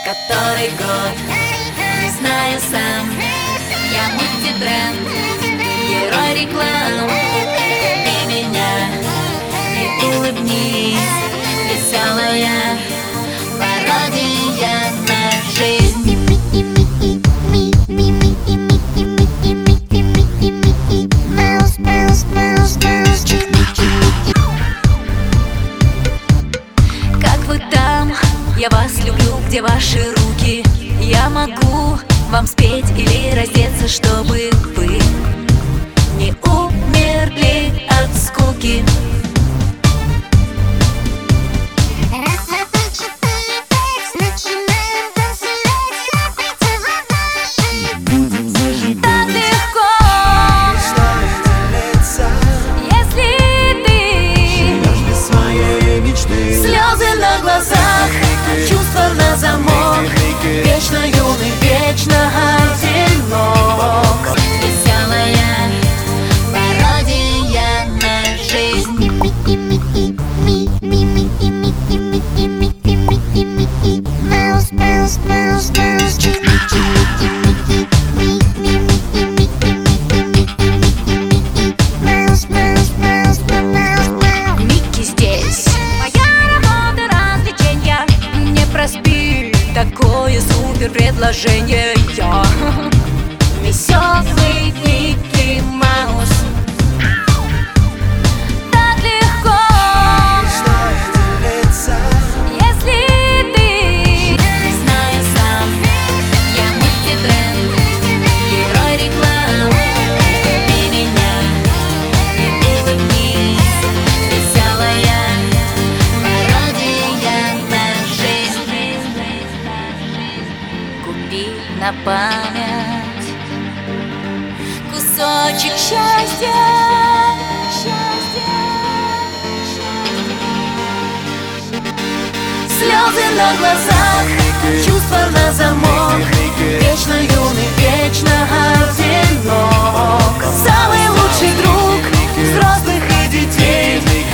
Который год, не знаю сам. Я мультибренд, герой реклам. И меня, и улыбнись, веселая пародия на жизнь. Как вы там? Я вас люблю, где ваши руки? Я могу вам спеть или раздеться, чтобы вы не умерли от скуки. Так легко, если ты своей мечты. слезы на глазах, чувства на замок, вечно юный, вечно одинок. Веселая пародия на жизнь. Микки здесь. Моя работа развлечения. Не проспи такое супер предложение. Я веселый Микки Маус. Так легко, если ты знаю сам. Я мультибренд, герой реклам. И меня, и улыбнись, веселая пародия на жизнь. Купи на память кусочек счастья. Слезы на глазах, чувства на замок, вечно юный.